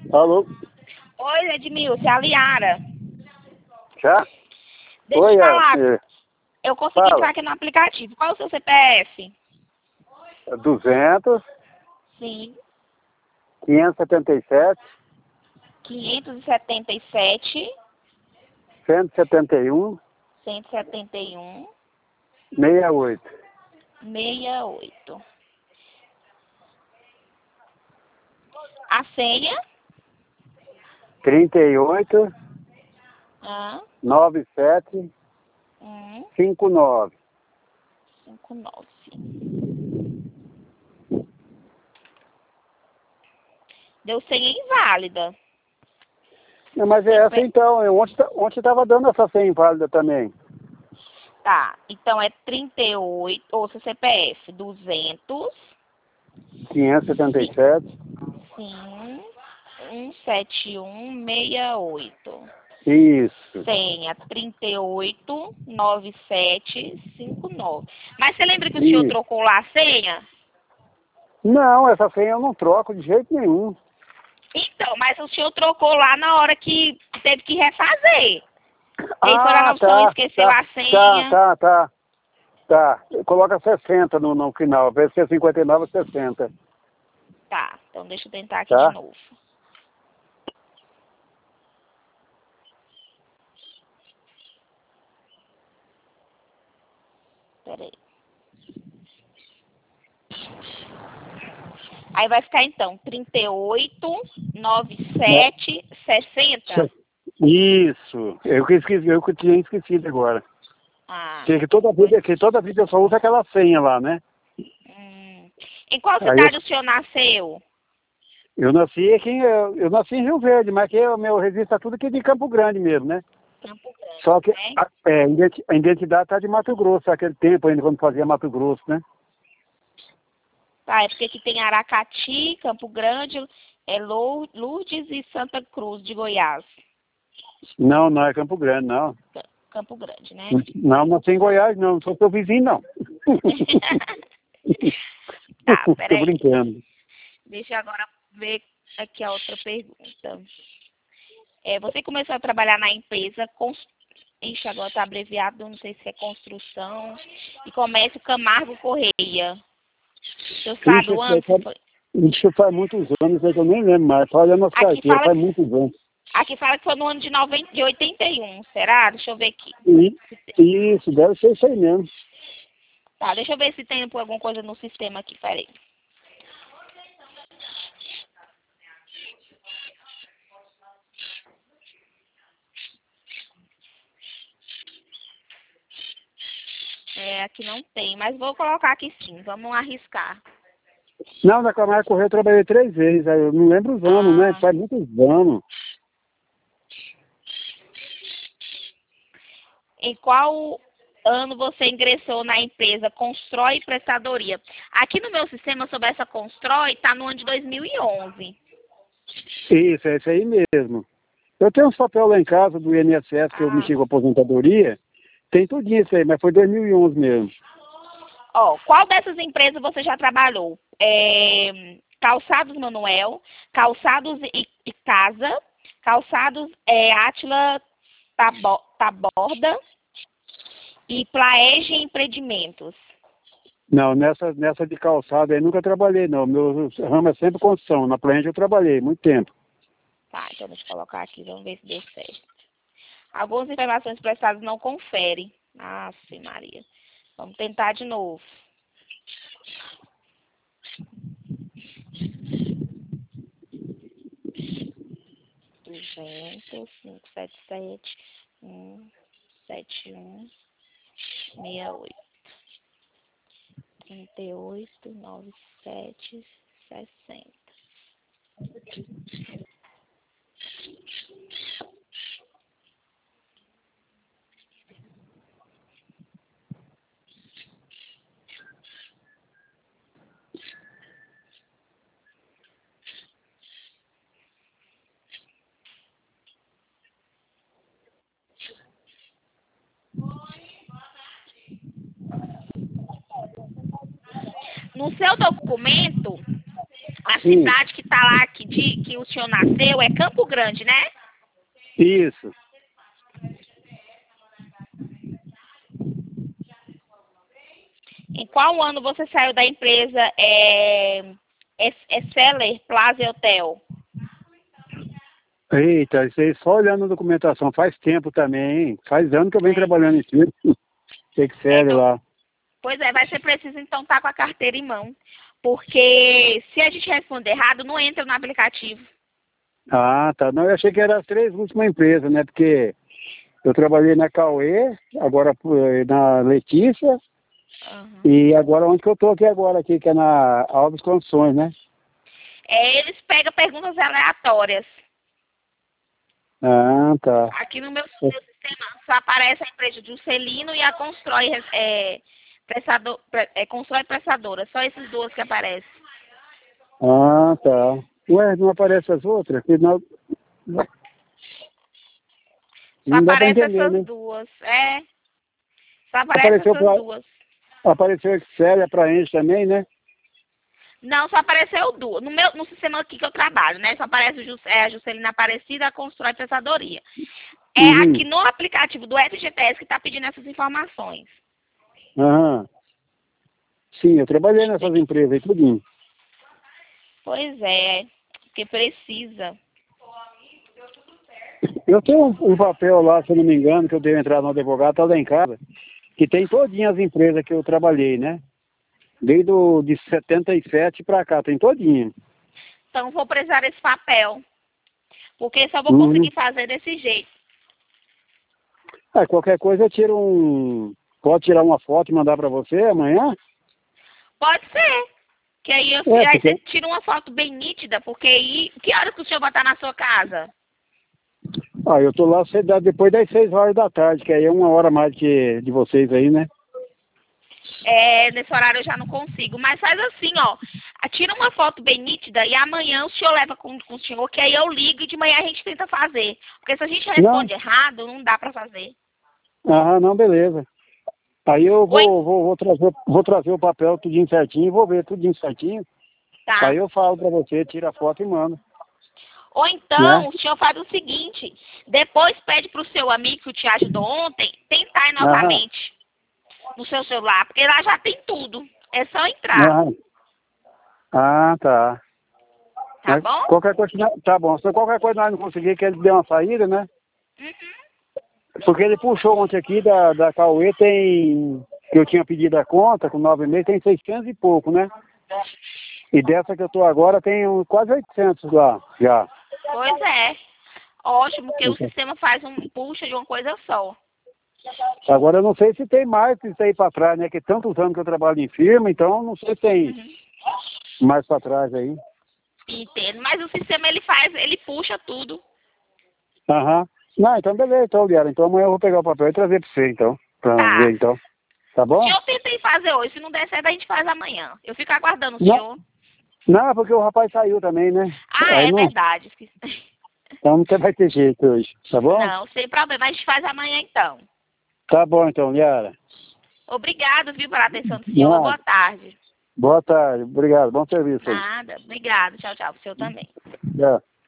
Alô? Oi, Edmilson, é a Liara. Já? Deixa Oi, eu falar, é, eu consegui fala. entrar aqui no aplicativo. Qual é o seu CPF? 200, Sim, 577, 577, 171, 171, 68. 68. A senha? 38, Ah, 97, 59. 59. Deu senha inválida. Não, mas é essa então. Ontem estava dando essa senha inválida também. Tá, então é 38, ou seu CPF, 200, 577. sim, 171, 68. Isso. Senha 389759. Mas você lembra que o senhor Isso. trocou lá a senha? Não, essa senha eu não troco de jeito nenhum. Então, mas o senhor trocou lá na hora que teve que refazer. Ele foi lá na opção e Tá, esqueceu a tá, senha. tá. Coloca 60 no final. Ao invés de ser 59, 60. Tá, então deixa eu tentar aqui de Tá? novo. Peraí. Aí vai ficar então 389760. Isso. Eu que tinha esquecido agora. Ah, Que toda vida eu só uso aquela senha lá, né? Em qual Aí cidade o senhor nasceu? eu nasci aqui, eu nasci em Rio Verde, mas aqui o meu registro é tudo aqui de Campo Grande mesmo, né? Campo Grande, Só que né? a identidade tá de Mato Grosso, aquele tempo ainda quando fazia Mato Grosso, né? Tá, é porque aqui tem Aracati, Campo Grande, Lourdes e Santa Cruz de Goiás. Não é Campo Grande, não. Campo Grande, né? Não nasci em Goiás, não sou seu vizinho, não. Tá, Tô peraí. brincando. Deixa eu agora ver aqui a outra pergunta. Você começou a trabalhar na empresa, ixi, agora tá abreviado, não sei se é construção, e comércio Camargo Correia. O senhor sabe o ano que foi? Isso faz muitos anos, é que eu nem lembro mais. Só olhando as carteiras, faz muitos anos. Aqui fala que foi no ano de 81, será? Deixa eu ver aqui. Isso, deve ser isso aí mesmo. Tá, deixa eu ver se tem alguma coisa no sistema aqui, peraí. Aqui não tem, mas vou colocar aqui sim, vamos arriscar. Não, na Camargo Correia eu trabalhei 3 vezes, aí eu não lembro os anos, né? Faz muitos anos. Em qual ano você ingressou na empresa Constrói Prestadoria? Aqui no meu sistema sobre essa Constrói está no ano de 2011. Isso, é isso aí mesmo. Eu tenho uns papel lá em casa do INSS que eu mexi com a aposentadoria. Tem tudinho isso aí, mas foi 2011 mesmo. Qual dessas empresas você já trabalhou? Calçados Manuel, Calçados e Casa, Calçados Átila Taborda e Plaege Empreendimentos. Não, nessa de calçada aí nunca trabalhei, não. Meu ramo é sempre construção. Na planta eu trabalhei muito tempo. Tá, então deixa eu colocar aqui, vamos ver se deu certo. Algumas informações prestadas não conferem. Nossa, Maria. Vamos tentar de novo. 200, 577, 171, 68. 389760. No seu documento, A Sim. cidade que tá lá, que o senhor nasceu, é Campo Grande, né? Isso. Em qual ano você saiu da empresa Seller Plaza Hotel? Eita, isso aí só olhando a documentação faz tempo também, hein? Faz anos que eu venho É, trabalhando em cima. Excel então, lá. pois é, vai ser preciso então estar com a carteira em mão. Porque se a gente responder errado, não entra no aplicativo. Ah, tá. Não, eu achei que eram as 3 últimas empresas, né? Porque eu trabalhei na Cauê, agora na Letícia, Uhum. e agora onde que eu tô aqui agora, aqui, que é na Alves Condições, né? Eles pegam perguntas aleatórias. Ah, tá. Aqui no meu sistema só aparece a empresa Juscelino e a Constrói Pressadora. Só esses duas que aparecem. Ah, tá. Ué, não aparece as outras? Que Só não dá pra aparecem entender, essas né? duas. Só aparecem Apareceu, essas duas. apareceu Excel pra gente também, né? Não, só apareceu duas. No sistema aqui que eu trabalho, né? Só aparece a Juscelina Aparecida, a Constrói Pensadoria. É Uhum. aqui no aplicativo do FGTS que está pedindo essas informações. Aham. Sim, eu trabalhei nessas empresas aí, tudinho. Pois é, porque precisa. Eu tenho um papel lá, se eu não me engano, que eu devo entrar no advogado, tá lá em casa, que tem todinhas as empresas que eu trabalhei, né? Desde de 77 pra cá, tem todinha. Então vou precisar desse papel. Porque só vou Uhum. conseguir fazer desse jeito. Ah, qualquer coisa eu tiro um... Pode tirar uma foto e mandar pra você amanhã? Pode ser. Que É, aí você porque... tira uma foto bem nítida, porque aí. Que horas que o senhor vai estar na sua casa? Ah, eu tô lá depois das 6 horas da tarde, que aí é 1 hora a mais que de vocês aí, né? Nesse horário eu já não consigo. Mas faz assim, ó. Tira uma foto bem nítida e amanhã o senhor leva com o senhor, que aí eu ligo e de manhã a gente tenta fazer. Porque se a gente Não? responde errado, não dá pra fazer. Ah, não, beleza. Aí eu Oi? vou trazer o papel tudinho certinho, vou ver tudinho certinho. Tá. Aí eu falo pra você, tira a foto e manda, Ou né? então, o senhor faz o seguinte, depois pede pro seu amigo que te ajudou ontem, tentar ir Aham, novamente no seu celular, porque lá já tem tudo. É só entrar, aham. Ah, tá. tá Mas bom? qualquer coisa, tá bom. Se qualquer coisa nós não conseguir, que ele dê uma saída, né? Uhum. Porque ele puxou ontem aqui da Cauê, tem... Que eu tinha pedido a conta, com 9 meses, tem 600 e pouco, né? E dessa que eu tô agora, tem quase 800 lá, já. Pois é. Ótimo, porque o sistema faz puxa de uma coisa só. Agora eu não sei se tem mais isso aí pra trás, né? Que tantos anos que eu trabalho em firma, então não sei se tem Uhum. mais pra trás aí. Entendo. Mas o sistema ele puxa tudo. Aham. Não, então beleza, então, Liara. Então amanhã eu vou pegar o papel e trazer pra você, então. Pra ver, Tá. então. Tá bom? Eu tentei fazer hoje, se não der certo a gente faz amanhã. Eu fico aguardando o Não, senhor. não, porque o rapaz saiu também, né? Ah, Aí é não, verdade. então não vai ter jeito hoje, tá bom? Não, sem problema. A gente faz amanhã então. Tá bom, então, Liara. Obrigado, viu, pela atenção do senhor. Nada. Boa tarde. Boa tarde, obrigado, bom serviço aí. Nada. Obrigado. Tchau, tchau. Pro senhor também. Tchau.